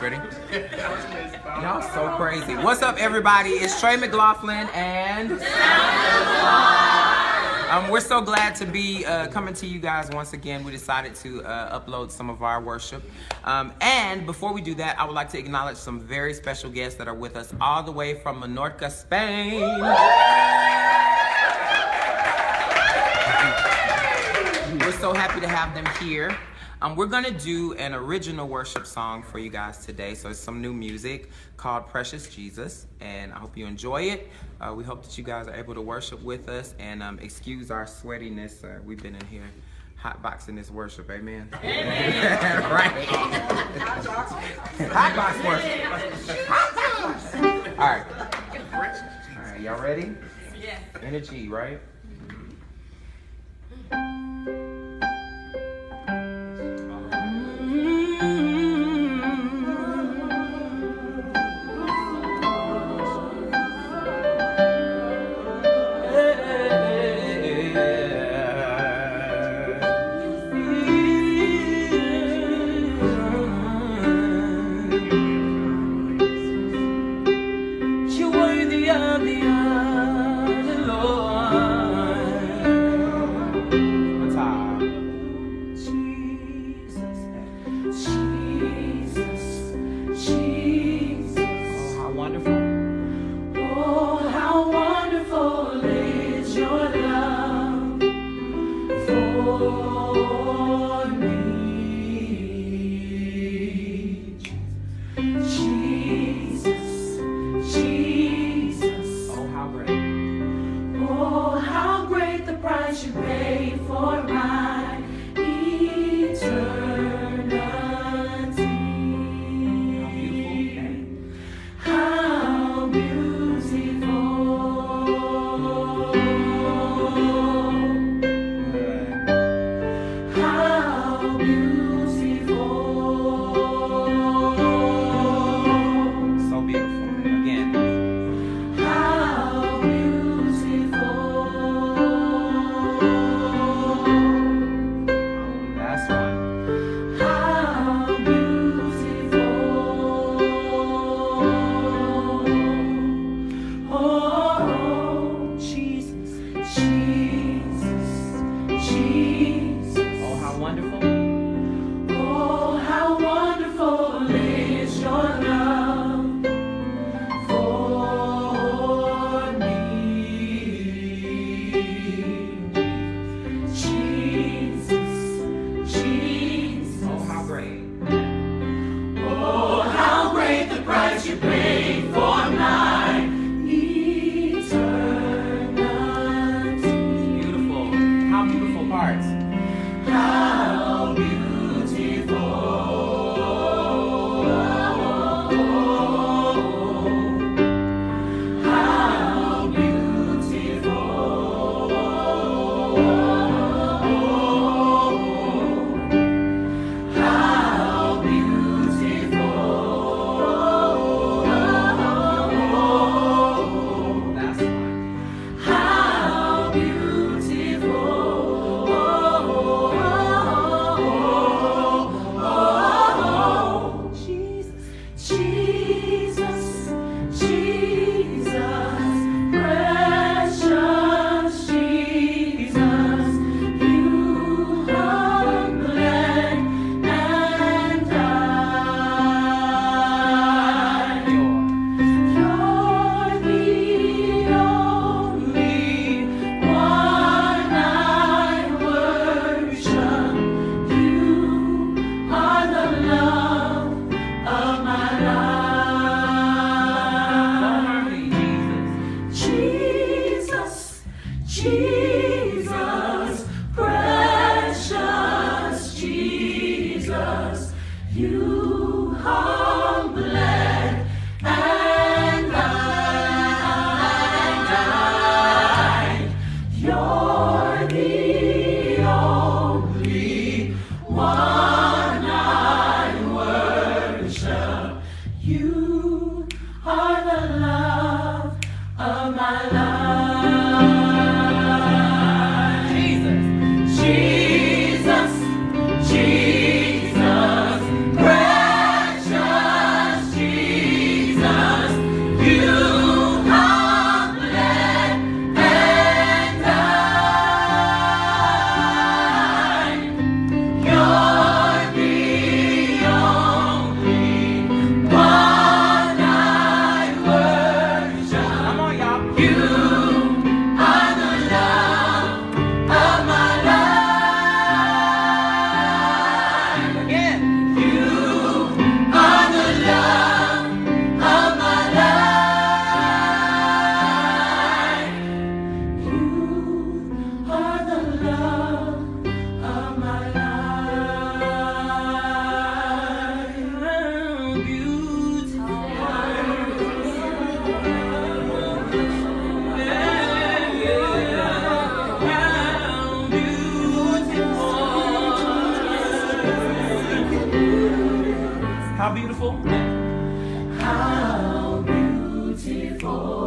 Ready? Y'all so crazy. What's up, everybody? It's Trey McLaughlin and we're so glad to be coming to you guys once again. We decided to upload some of our worship. And before we do that, I would like to acknowledge some very special guests that are with us all the way from Menorca, Spain. We're so happy to have them here. We're going to do an original worship song for you guys today. So it's some new music called Precious Jesus, and I hope you enjoy it. We hope that you guys are able to worship with us, and excuse our sweatiness. We've been in here hotboxing this worship, amen? Amen. Right. Hotbox worship. All right, y'all ready? Yeah. Energy, right? Jesus, Jesus, precious. How beautiful? How beautiful